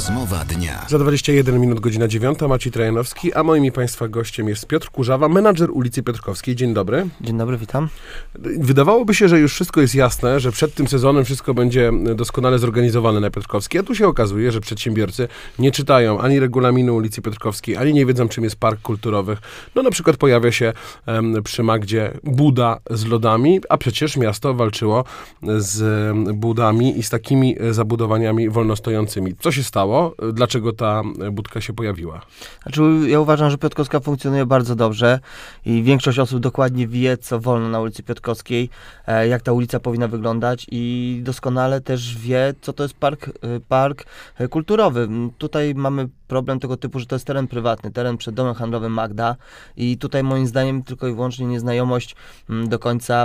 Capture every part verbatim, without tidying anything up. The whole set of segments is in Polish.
Rozmowa dnia. Za dwadzieścia jeden minut, godzina dziewiąta, Maciej Trajanowski, a moim i Państwa gościem jest Piotr Kurzawa, menadżer ulicy Piotrkowskiej. Dzień dobry. Dzień dobry, witam. Wydawałoby się, że już wszystko jest jasne, że przed tym sezonem wszystko będzie doskonale zorganizowane na Piotrkowskiej, a tu się okazuje, że przedsiębiorcy nie czytają ani regulaminu ulicy Piotrkowskiej, ani nie wiedzą, czym jest park kulturowy. No na przykład pojawia się um, przy Magdzie buda z lodami, a przecież miasto walczyło z budami i z takimi zabudowaniami wolnostojącymi. Co się stało? Dlaczego ta budka się pojawiła? Znaczy, ja uważam, że Piotrkowska funkcjonuje bardzo dobrze i większość osób dokładnie wie, co wolno na ulicy Piotrkowskiej, jak ta ulica powinna wyglądać i doskonale też wie, co to jest park, park kulturowy. Tutaj mamy problem tego typu, że to jest teren prywatny, teren przed domem handlowym Magda i tutaj moim zdaniem tylko i wyłącznie nieznajomość do końca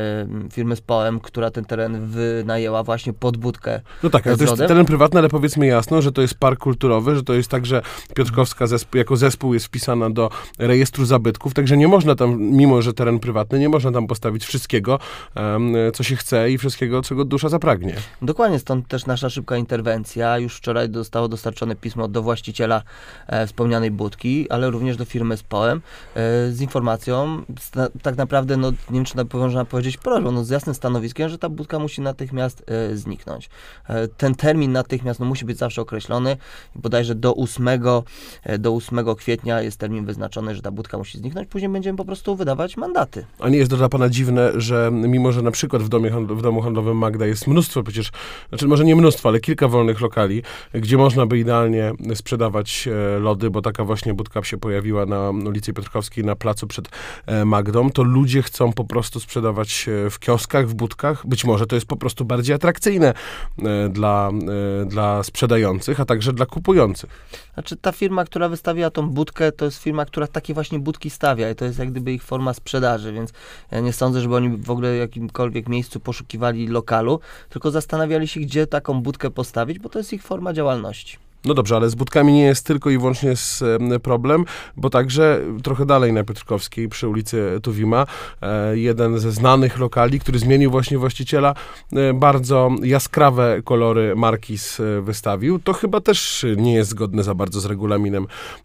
e, firmy Spoem, która ten teren wynajęła właśnie pod budkę. No tak, ale to jest teren prywatny, ale powiedzmy jasno, że to jest park kulturowy, że to jest tak, że Piotrkowska zespół, jako zespół jest wpisana do rejestru zabytków, także nie można tam, mimo że teren prywatny, nie można tam postawić wszystkiego, um, co się chce i wszystkiego, czego dusza zapragnie. Dokładnie, stąd też nasza szybka interwencja. Już wczoraj zostało dostarczone pismo do właściciela e, wspomnianej budki, ale również do firmy Spoem e, z informacją, z, tak naprawdę, no nie wiem, czy można powiedzieć prośbą, no z jasnym stanowiskiem, że ta budka musi natychmiast e, zniknąć. E, ten termin natychmiast no, musi być zawsze określony. Bodajże do ósmego, e, do ósmego kwietnia jest termin wyznaczony, że ta budka musi zniknąć. Później będziemy po prostu wydawać mandaty. A nie jest to dla pana dziwne, że mimo, że na przykład w, domie, w domu handlowym Magda jest mnóstwo przecież, znaczy może nie mnóstwo, ale kilka wolnych lokali, gdzie można by idealnie sprzedawać e, lody, bo taka właśnie budka się pojawiła na ulicy Piotrkowskiej, na placu przed e, Magdą, to ludzie chcą po prostu sprzedawać w kioskach, w budkach. Być może to jest po prostu bardziej atrakcyjne e, dla, e, dla sprzedających, a także dla kupujących. Znaczy ta firma, która wystawiła tą budkę, to jest firma, która takie właśnie budki stawia i to jest jak gdyby ich forma sprzedaży, więc ja nie sądzę, żeby oni w ogóle w jakimkolwiek miejscu poszukiwali lokalu, tylko zastanawiali się, gdzie taką budkę postawić, bo to jest ich forma działalności. No dobrze, ale z budkami nie jest tylko i wyłącznie z, e, problem, bo także trochę dalej na Piotrkowskiej, przy ulicy Tuwima, e, jeden ze znanych lokali, który zmienił właśnie właściciela, e, bardzo jaskrawe kolory Markiz e, wystawił. To chyba też nie jest zgodne za bardzo z regulaminem e,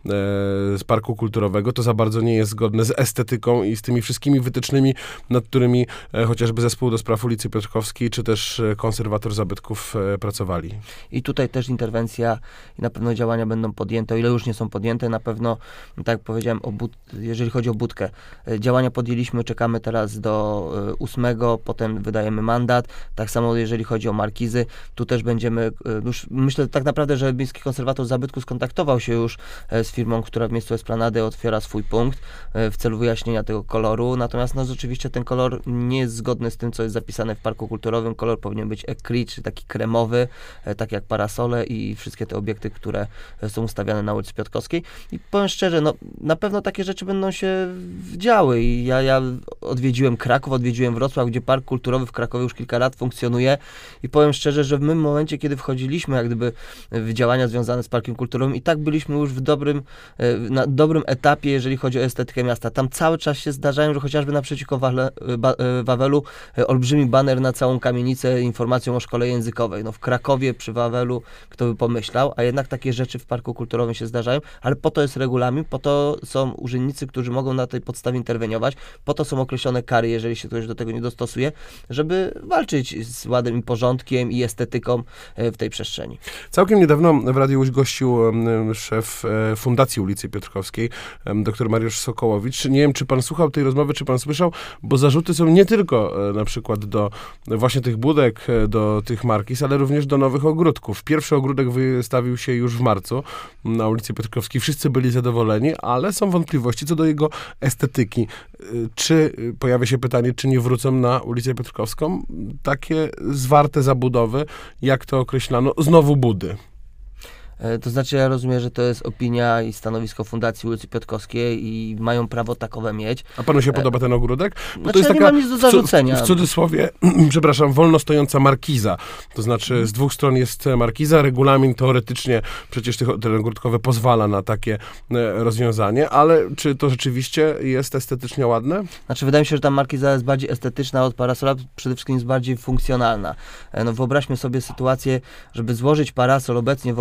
z parku kulturowego, to za bardzo nie jest zgodne z estetyką i z tymi wszystkimi wytycznymi, nad którymi e, chociażby zespół do spraw ulicy Piotrkowskiej, czy też e, konserwator zabytków e, pracowali. I tutaj też interwencja i na pewno działania będą podjęte, o ile już nie są podjęte, na pewno, tak jak powiedziałem, o bud- jeżeli chodzi o budkę. Działania podjęliśmy, czekamy teraz do ósmego, potem wydajemy mandat. Tak samo jeżeli chodzi o markizy, tu też będziemy, już myślę tak naprawdę, że Miejski Konserwator Zabytków skontaktował się już z firmą, która w miejscu Esplanady otwiera swój punkt w celu wyjaśnienia tego koloru, natomiast no rzeczywiście ten kolor nie jest zgodny z tym, co jest zapisane w parku kulturowym. Kolor powinien być ecri, czy taki kremowy, tak jak parasole i wszystkie te obiekty, które są ustawiane na ulicy Piotrkowskiej. I powiem szczerze, no na pewno takie rzeczy będą się działy. I ja, ja odwiedziłem Kraków, odwiedziłem Wrocław, gdzie park kulturowy w Krakowie już kilka lat funkcjonuje i powiem szczerze, że w tym momencie, kiedy wchodziliśmy jak gdyby w działania związane z parkiem kulturowym i tak byliśmy już w dobrym, na dobrym etapie, jeżeli chodzi o estetykę miasta. Tam cały czas się zdarzają, że chociażby naprzeciwko Wale, ba, Wawelu olbrzymi baner na całą kamienicę informacją o szkole językowej. No w Krakowie przy Wawelu, kto by pomyślał, a jednak takie rzeczy w parku kulturowym się zdarzają, ale po to jest regulamin, po to są urzędnicy, którzy mogą na tej podstawie interweniować, po to są określone kary, jeżeli się ktoś do tego nie dostosuje, żeby walczyć z ładem i porządkiem i estetyką w tej przestrzeni. Całkiem niedawno w Radiu Łódź gościł szef Fundacji ulicy Piotrkowskiej, dr Mariusz Sokołowicz. Nie wiem, czy pan słuchał tej rozmowy, czy pan słyszał, bo zarzuty są nie tylko na przykład do właśnie tych budek, do tych markiz, ale również do nowych ogródków. Pierwszy ogródek wystawił się już w marcu na ulicy Piotrkowskiej. Wszyscy byli zadowoleni, ale są wątpliwości co do jego estetyki. Czy pojawia się pytanie, czy nie wrócą na ulicę Piotrkowską takie zwarte zabudowy, jak to określano, znowu budy? To znaczy, ja rozumiem, że to jest opinia i stanowisko Fundacji ulicy Piotrkowskiej i mają prawo takowe mieć. A panu się podoba ten ogródek? Bo znaczy, to jest ja taka, nie mam nic do zarzucenia. W, w cudzysłowie, przepraszam, wolno stojąca markiza. To znaczy, z dwóch stron jest markiza. Regulamin teoretycznie, przecież teren ogródkowy pozwala na takie rozwiązanie, ale czy to rzeczywiście jest estetycznie ładne? Znaczy, wydaje mi się, że ta markiza jest bardziej estetyczna od parasola, przede wszystkim jest bardziej funkcjonalna. No wyobraźmy sobie sytuację, żeby złożyć parasol obecnie w ogródku,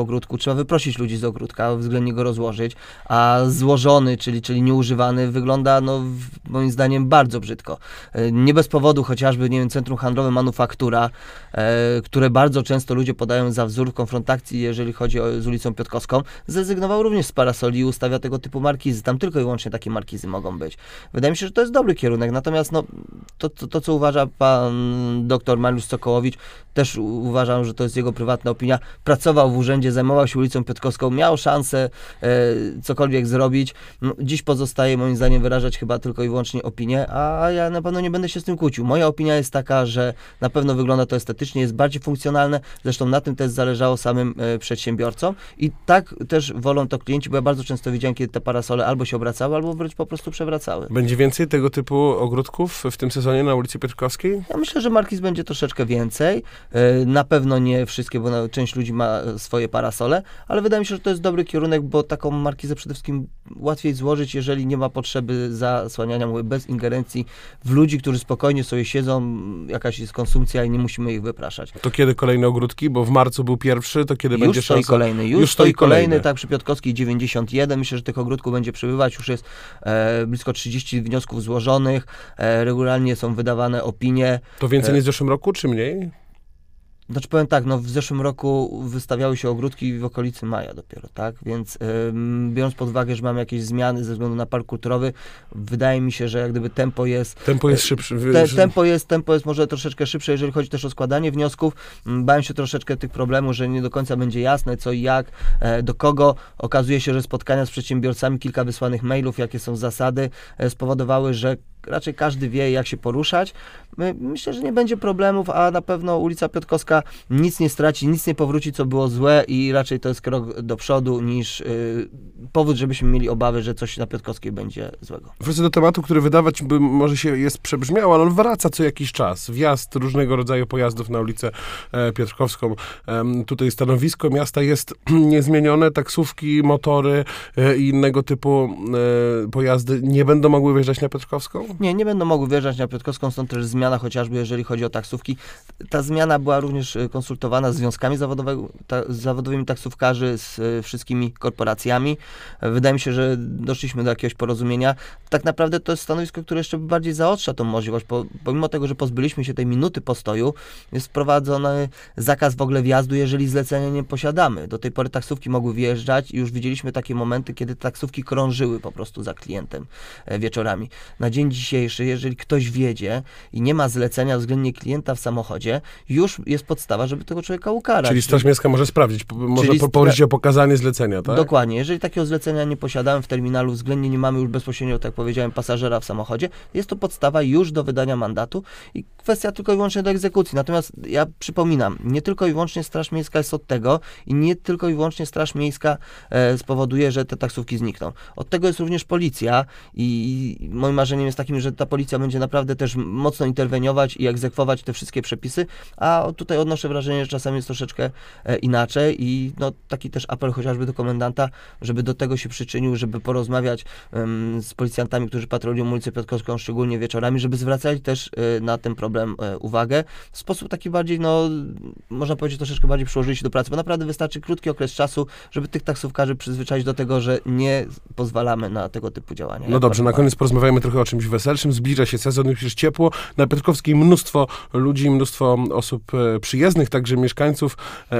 trzeba wyprosić ludzi z ogródka, względnie go rozłożyć, a złożony, czyli, czyli nieużywany, wygląda no, w, moim zdaniem bardzo brzydko. E, nie bez powodu chociażby, nie wiem, Centrum Handlowe Manufaktura, e, które bardzo często ludzie podają za wzór w konfrontacji, jeżeli chodzi o, z ulicą Piotrkowską, zrezygnował również z parasoli i ustawia tego typu markizy. Tam tylko i wyłącznie takie markizy mogą być. Wydaje mi się, że to jest dobry kierunek, natomiast no, to, to, to co uważa pan doktor Mariusz Sokołowicz, też uważam, że to jest jego prywatna opinia. Pracował w urzędzie, zajmował się ulicą Piotrkowską, miał szansę e, cokolwiek zrobić. No, dziś pozostaje moim zdaniem wyrażać chyba tylko i wyłącznie opinię, a ja na pewno nie będę się z tym kłócił. Moja opinia jest taka, że na pewno wygląda to estetycznie, jest bardziej funkcjonalne, zresztą na tym też zależało samym e, przedsiębiorcom i tak też wolą to klienci, bo ja bardzo często widziałem, kiedy te parasole albo się obracały, albo wręcz po prostu przewracały. Będzie więcej tego typu ogródków w tym sezonie na ulicy Piotrkowskiej? Ja myślę, że markiz będzie troszeczkę więcej. Na pewno nie wszystkie, bo część ludzi ma swoje parasole, ale wydaje mi się, że to jest dobry kierunek, bo taką markizę przede wszystkim łatwiej złożyć, jeżeli nie ma potrzeby zasłaniania, mówię, bez ingerencji w ludzi, którzy spokojnie sobie siedzą, jakaś jest konsumpcja i nie musimy ich wypraszać. To kiedy kolejne ogródki? Bo w marcu był pierwszy, to kiedy już będzie stoi szansa? Kolejny, już, już stoi kolejny, kolejny, tak, przy Piotrkowskiej dziewięćdziesiąt jeden. Myślę, że tych ogródków będzie przybywać. Już jest e, blisko trzydzieści wniosków złożonych. E, regularnie są wydawane opinie. To więcej e, niż w zeszłym roku, czy mniej? Znaczy powiem tak, no w zeszłym roku wystawiały się ogródki w okolicy maja dopiero, tak? Więc ym, biorąc pod uwagę, że mamy jakieś zmiany ze względu na park kulturowy, wydaje mi się, że jak gdyby tempo jest... Tempo jest szybsze. Te, tempo, jest, tempo jest może troszeczkę szybsze, jeżeli chodzi też o składanie wniosków. Bałem się troszeczkę tych problemów, że nie do końca będzie jasne co i jak, e, do kogo. Okazuje się, że spotkania z przedsiębiorcami, kilka wysłanych mailów, jakie są zasady, e, spowodowały, że raczej każdy wie, jak się poruszać. My, myślę, że nie będzie problemów, a na pewno ulica Piotrkowska nic nie straci, nic nie powróci, co było złe i raczej to jest krok do przodu niż yy, powód, żebyśmy mieli obawy, że coś na Piotrkowskiej będzie złego. Wrócę do tematu, który wydawać by może się jest przebrzmiał, ale on wraca co jakiś czas. Wjazd różnego rodzaju pojazdów na ulicę e, Piotrkowską. E, tutaj stanowisko miasta jest niezmienione. Taksówki, motory e, i innego typu e, pojazdy nie będą mogły wjeżdżać na Piotrkowską? Nie, nie będą mogły wjeżdżać na Piotrkowską, stąd też zmiana chociażby, jeżeli chodzi o taksówki. Ta zmiana była również konsultowana z związkami zawodowe, ta, zawodowymi taksówkarzy, z y, wszystkimi korporacjami. Wydaje mi się, że doszliśmy do jakiegoś porozumienia. Tak naprawdę to jest stanowisko, które jeszcze bardziej zaostrza tą możliwość. Po, pomimo tego, że pozbyliśmy się tej minuty postoju, jest wprowadzony zakaz w ogóle wjazdu, jeżeli zlecenia nie posiadamy. Do tej pory taksówki mogły wjeżdżać i już widzieliśmy takie momenty, kiedy taksówki krążyły po prostu za klientem e, wieczorami. Na dzień dzisiejszy, jeżeli ktoś wiedzie i nie ma zlecenia względnie klienta w samochodzie, już jest podstawa, żeby tego człowieka ukarać. Czyli Straż Miejska może sprawdzić, może Czyli poprosić o pokazanie zlecenia, tak? Dokładnie. Jeżeli takiego zlecenia nie posiadamy w terminalu, względnie nie mamy już bezpośrednio, tak powiedziałem, pasażera w samochodzie, jest to podstawa już do wydania mandatu i kwestia tylko i wyłącznie do egzekucji. Natomiast ja przypominam, nie tylko i wyłącznie Straż Miejska jest od tego i nie tylko i wyłącznie Straż Miejska e, spowoduje, że te taksówki znikną. Od tego jest również policja i, i moim marzeniem jest takim, że ta policja będzie naprawdę też mocno interweniować i egzekwować te wszystkie przepisy, a tutaj odnoszę wrażenie, że czasami jest troszeczkę e, inaczej i no, taki też apel chociażby do komendanta, żeby do tego się przyczynił, żeby porozmawiać um, z policjantami, którzy patrolują ulicę Piotrkowską, szczególnie wieczorami, żeby zwracać też e, na ten problem e, uwagę w sposób taki bardziej, no można powiedzieć, troszeczkę bardziej przyłożyli się do pracy, bo naprawdę wystarczy krótki okres czasu, żeby tych taksówkarzy przyzwyczaić do tego, że nie pozwalamy na tego typu działania. No dobrze, na koniec porozmawiajmy trochę o czymś weselszym. Zbliża się sezon, już jest ciepło. Na Piotrkowskiej mnóstwo ludzi, mnóstwo osób e, przyjezdnych, także mieszkańców. E,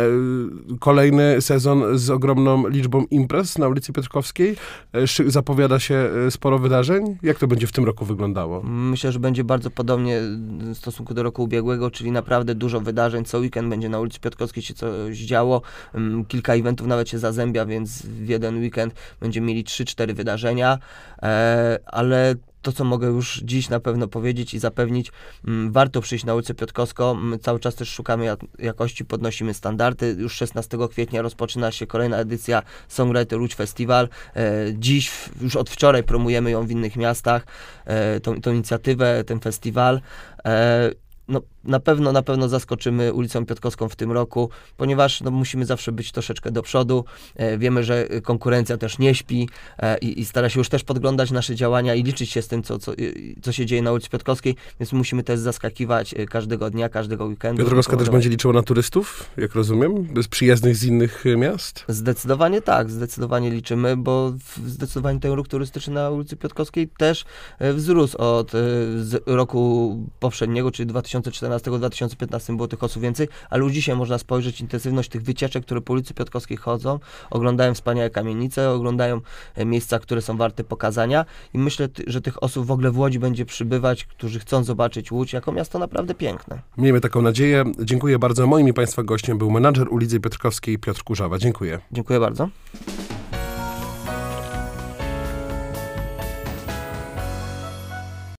kolejny sezon z ogromną liczbą imprez na ulicy Piotrkowskiej. E, szy, zapowiada się e, sporo wydarzeń. Jak to będzie w tym roku wyglądało? Myślę, że będzie bardzo podobnie w stosunku do roku ubiegłego, czyli naprawdę dużo wydarzeń. Co weekend będzie na ulicy Piotrkowskiej się coś działo. Kilka eventów nawet się zazębia, więc w jeden weekend będziemy mieli trzy cztery wydarzenia, e, ale to, co mogę już dziś na pewno powiedzieć i zapewnić, m, warto przyjść na ulicę Piotrkowską. My cały czas też szukamy jak, jakości, podnosimy standardy. Już szesnastego kwietnia rozpoczyna się kolejna edycja Songwriter Łódź Festival. E, dziś, już od wczoraj promujemy ją w innych miastach, e, tą, tą inicjatywę, ten festiwal. E, no, na pewno, na pewno zaskoczymy ulicą Piotrkowską w tym roku, ponieważ no, musimy zawsze być troszeczkę do przodu. E, wiemy, że konkurencja też nie śpi e, i, i stara się już też podglądać nasze działania i liczyć się z tym, co, co, co się dzieje na ulicy Piotrkowskiej, więc musimy też zaskakiwać każdego dnia, każdego weekendu. Piotrkowska też będzie liczyła na turystów, jak rozumiem? Bez przyjaznych z innych miast? Zdecydowanie tak, zdecydowanie liczymy, bo zdecydowanie ten ruch turystyczny na ulicy Piotrkowskiej też wzrósł od z roku poprzedniego, czyli dwa tysiące czternastego do dwa tysiące piętnastego było tych osób więcej, ale już dzisiaj można spojrzeć intensywność tych wycieczek, które po ulicy Piotrkowskiej chodzą, oglądają wspaniałe kamienice, oglądają miejsca, które są warte pokazania i myślę, że tych osób w ogóle w Łodzi będzie przybywać, którzy chcą zobaczyć Łódź jako miasto naprawdę piękne. Miejmy taką nadzieję. Dziękuję bardzo. Moim i Państwa gościem był menadżer ulicy Piotrkowskiej Piotr Kurzawa. Dziękuję. Dziękuję bardzo.